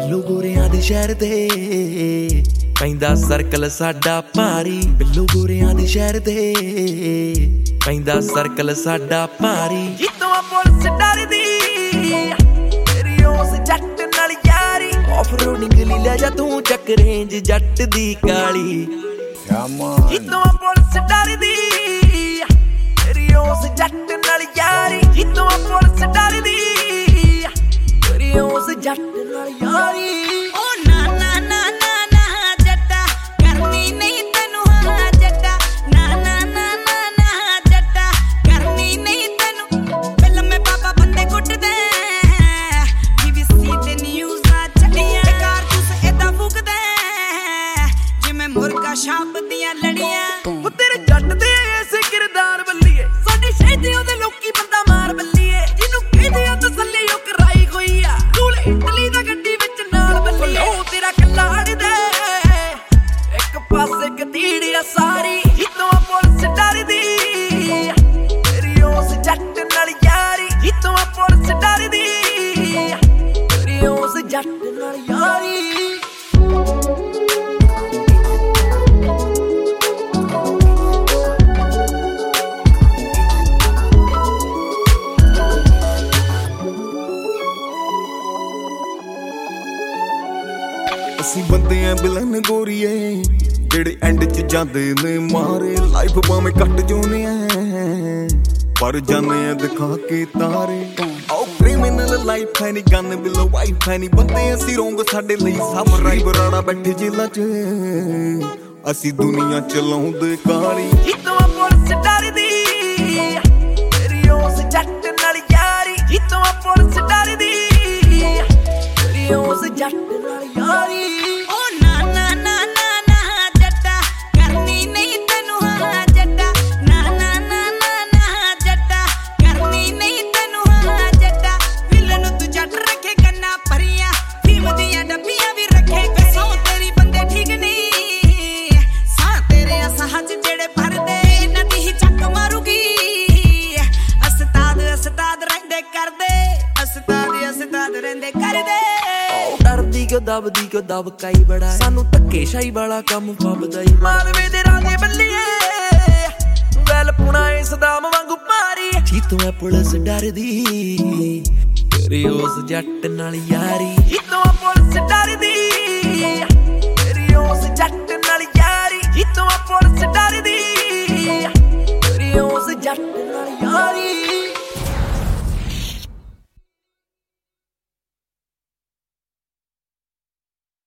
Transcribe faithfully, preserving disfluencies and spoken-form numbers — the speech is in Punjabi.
ਬਿੱਲੂ ਗੋਰਿਆਂ ਦੇ ਸ਼ਹਿਰ ਤੇ ਪੈਂਦਾ ਸਰਕਲ ਸਾਡਾ ਭਾਰੀ। ਬਿੱਲੂ ਗੋਰਿਆਂ ਦੇ ਸ਼ਹਿਰ ਤੇ ਪੈਂਦਾ ਸਰਕਲ ਸਾਡਾ ਭਾਰੀ। ਜਿੱਤੋਂ ਪੁਲਿਸ ਡਰਦੀ ਤੇਰੀ ਉਸ ਜੱਟ ਨਾਲ ਯਾਰੀ। ਆਫ ਰੋਡਿੰਗ ਲਈ ਲੈ ਜਾ ਤੂੰ ਚੱਕ ਰੇਂਜ ਜੱਟ ਦੀ ਕਾਲੀ। ਜਿੱਤੋਂ ਪੁਲਿਸ ਡਰਦੀ ਤੇਰੀ ਉਸ ਜੱਟ ਨਾਲ ਯਾਰੀ। ਜਿੱਤੋਂ ਪੁਲਿਸ ਡਰਦੀ ਤੇਰੀ ਉਸ ਜੱਟ ਨਾਲ ਯਾਰੀ। ਸ਼ਾਪ ਦੀਆਂ ਲੜੀਆਂ ਤੇਰੇ ਜੱਟ ਦੇ ਐਸੇ ਕਿਰਦਾਰ ਬੱਲੀਏ। ਸਾਡੇ ਸ਼ਹਿਦੇ ਉਹਦੇ ਲੋਕੀ ਬੰਦਾ ਮਾਰ ਬੱਲੀਏ। ਜਿਹਨੂੰ ਕਹਿੰਦੇ ਆ ਤਸੱਲੀ ਉਹ ਕਰਾਈ ਹੋਈ ਆ। ਤੂੰ ਇਟਲੀ ਦਾ ਗੱਡੀ ਵਿੱਚ ਨਾਲ ਬੱਲੀਏ। ਉਹ ਤੇਰਾ ਕੱਲਾ ਅੜਦਾ ਇੱਕ ਪਾਸੇ ਕਤੀੜੀਆ ਸਾਰੀ। ਜਿੱਤੋਂ ਪੁਲਿਸ ਡਰਦੀ ਤੇਰੀ ਉਸ ਜੱਟ ਨਾਲ ਯਾਰੀ। ਜਿੱਤੋਂ ਪੁਲਿਸ ਡਰਦੀ ਤੇਰੀ ਉਸ ਜੱਟ ਨਾਲ ਯਾਰੀ। ਅਸੀਂ ਬੰਦੇ ਆ ਬਿਲਨ ਗੋਰੀਏ ਜਿਹੜੇ ਐਂਡ ਚ ਜਾਂਦੇ ਨੇ ਮਾਰੇ। ਲਾਈਫ ਭਾਵੇਂ ਕੱਟ ਜਾਉਨੇ ਆ ਪਰ ਜਾਨੇ ਆ ਦਿਖਾ ਕੇ ਤਾਰੇ। ਆਓ ਕ੍ਰਿਮੀਨਲ ਲਾਈਫ ਹੈ ਨੀ ਗਨ ਬਿਲੋ ਵਾਈਫ ਹੈ ਨੀ। ਬੰਦੇ ਅਸੀਂ ਰੋਂਗ ਸਾਡੇ ਲਈ ਸਭ ਰਾਈ। ਬਰਾੜਾ ਬੈਠੇ ਜੇਲਾਂ ਚ ਅਸੀਂ ਦੁਨੀਆ ਚਲਾਉਂਦੇ ਕਾਲੀ। ਜਿੱਤੋਂ ਪੁਲਿਸ ਡਰਦੀ ਤੇਰੀ ਉਸ ਜੱਟ ਨਾਲ ਯਾਰੀ। ਜਿੱਤੋਂ ਪੁਲਿਸ ਡਰਦੀ ਤੇਰੀ ਉਸ ਜੱਟ ਨਾਲ ਯਾਰੀ। ਡਰਦੀ ਕਿਉਂ ਦਬਦੀ ਕਿਉਂ ਦਬ ਕਾਈ ਬੜਾ। ਸਾਨੂੰ ਧੱਕੇ ਸ਼ਾਹੀ ਵਾਲਾ ਕੰਮ ਫੱਬਦਾ ਈ। ਮਾਲਵੇ ਦੇ ਰਾਂਗੇ ਬੱਲੀਏ ਵੈਲ ਪੁਣਾ ਏ ਸਦਾਮ ਵਾਂਗੂ ਭਾਰੀ। ਜਿੱਤੋਂ ਐ ਪੁਲਿਸ ਡਰਦੀ ਤੇਰੀ ਉਸ ਜੱਟ ਨਾਲ ਯਾਰੀ। ਜਿੱਤੋਂ